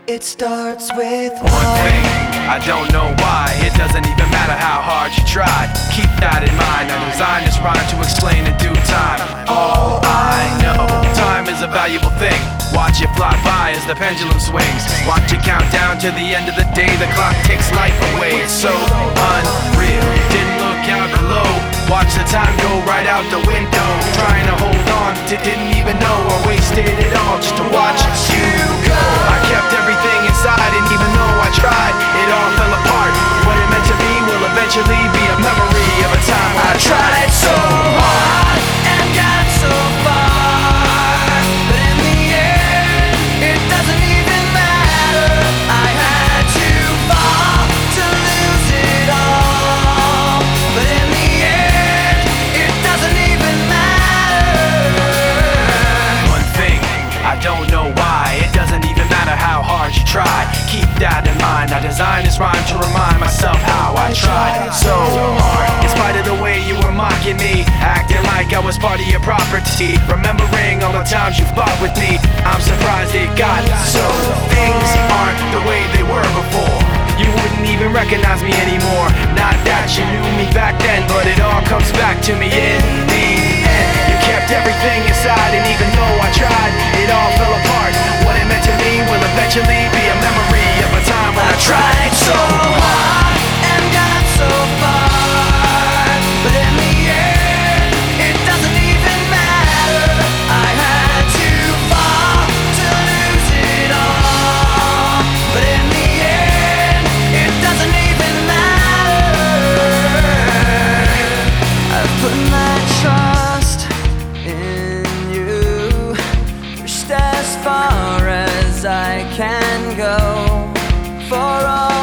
It starts with one thing, I don't know why. It doesn't even matter how hard you try. Keep that in mind, I designed this rhyme to explain in due time. All I know, time is a valuable thing. Watch it fly by as the pendulum swings. Watch it count down to the end of the day. The clock takes life away, it's so unreal. Didn't look out below, watch the time go right out the window. Trying to hold on to didn't even know I wasted it all just to watch you go. I kept everything inside, and even though I tried, it all fell apart. What it meant to be will eventually be a memory of a time when I tried so hard and got so far, but in the end, it doesn't even matter. I had to fall to lose it all, but in the end, it doesn't even matter. One thing, I don't know why. It doesn't even matter how hard you try. Keep that in mind, I designed this rhyme to remind myself how I tried so hard. In spite of the way you were mocking me, acting like I was part of your property, remembering all the times you fought with me, I'm surprised it got so. Things aren't the way they were before. You wouldn't even recognize me anymore. Not that you knew me back then, but it all comes back to me in the end. You kept everything inside, and even though I tried, it all fell apart. What it meant to me will eventually be a memory of a time when I tried so hard and got so far, but in the end, it doesn't even matter. I had to fall to lose it all, but in the end, it doesn't even matter. I've put my trust in you, pushed as far as I can go for all